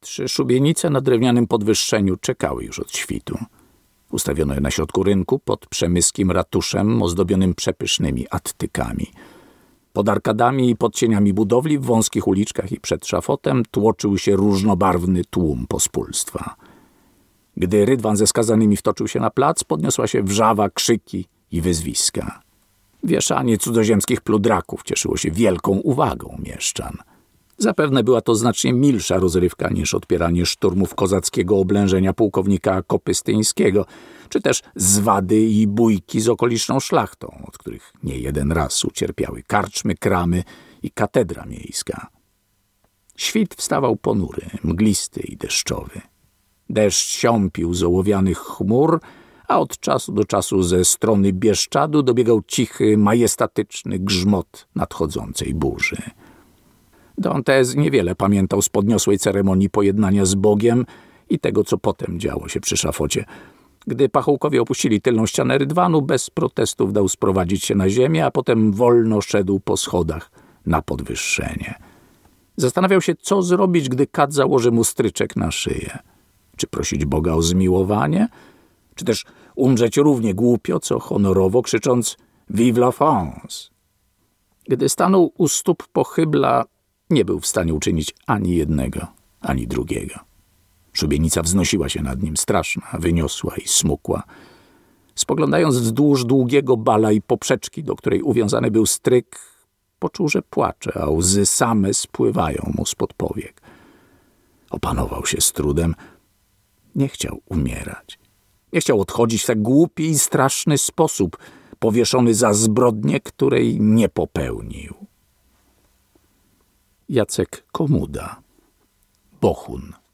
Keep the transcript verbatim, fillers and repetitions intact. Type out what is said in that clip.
Trzy szubienice na drewnianym podwyższeniu czekały już od świtu. Ustawiono je na środku rynku pod przemyskim ratuszem ozdobionym przepysznymi attykami. Pod arkadami i pod cieniami budowli w wąskich uliczkach i przed szafotem tłoczył się różnobarwny tłum pospólstwa. Gdy Rydwan ze skazanymi wtoczył się na plac, podniosła się wrzawa, krzyki i wyzwiska. Wieszanie cudzoziemskich pludraków cieszyło się wielką uwagą mieszczan. Zapewne była to znacznie milsza rozrywka niż odpieranie szturmów kozackiego oblężenia pułkownika Kopystyńskiego, czy też zwady i bójki z okoliczną szlachtą, od których nie jeden raz ucierpiały karczmy, kramy i katedra miejska. Świt wstawał ponury, mglisty i deszczowy. Deszcz siąpił z ołowianych chmur, a od czasu do czasu ze strony Bieszczadu dobiegał cichy, majestatyczny grzmot nadchodzącej burzy. Dantes niewiele pamiętał z podniosłej ceremonii pojednania z Bogiem i tego, co potem działo się przy szafocie. Gdy pachołkowie opuścili tylną ścianę Rydwanu, bez protestów dał sprowadzić się na ziemię, a potem wolno szedł po schodach na podwyższenie. Zastanawiał się, co zrobić, gdy kat założy mu stryczek na szyję. Czy prosić Boga o zmiłowanie? Czy też umrzeć równie głupio, co honorowo, krzycząc Vive la France? Gdy stanął u stóp pochybla, nie był w stanie uczynić ani jednego, ani drugiego. Szubienica wznosiła się nad nim, straszna, wyniosła i smukła. Spoglądając wzdłuż długiego bala i poprzeczki, do której uwiązany był stryk, poczuł, że płacze, a łzy same spływają mu spod powiek. Opanował się z trudem. Nie chciał umierać. Nie chciał odchodzić w tak głupi i straszny sposób, powieszony za zbrodnię, której nie popełnił. Jacek Komuda. Bohun.